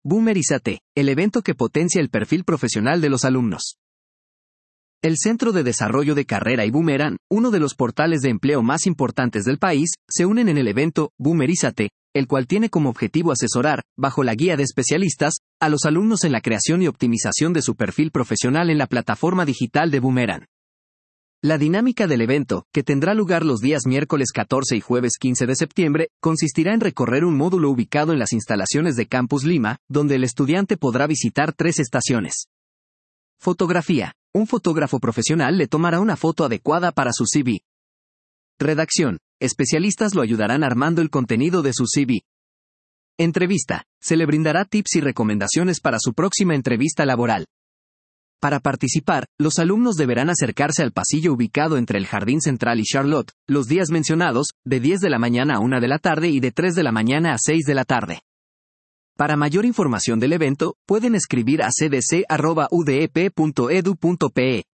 Boomerízate, el evento que potencia el perfil profesional de los alumnos. El Centro de Desarrollo de Carrera y Boomerang, uno de los portales de empleo más importantes del país, se unen en el evento Boomerízate, el cual tiene como objetivo asesorar, bajo la guía de especialistas, a los alumnos en la creación y optimización de su perfil profesional en la plataforma digital de Boomerang. La dinámica del evento, que tendrá lugar los días miércoles 14 y jueves 15 de septiembre, consistirá en recorrer un módulo ubicado en las instalaciones de Campus Lima, donde el estudiante podrá visitar 3 estaciones. Fotografía. Un fotógrafo profesional le tomará una foto adecuada para su CV. Redacción. Especialistas lo ayudarán armando el contenido de su CV. Entrevista. Se le brindará tips y recomendaciones para su próxima entrevista laboral. Para participar, los alumnos deberán acercarse al pasillo ubicado entre el Jardín Central y Charlotte, los días mencionados, de 10 de la mañana a 1 de la tarde y de 3 de la mañana a 6 de la tarde. Para mayor información del evento, pueden escribir a cdc@udep.edu.pe.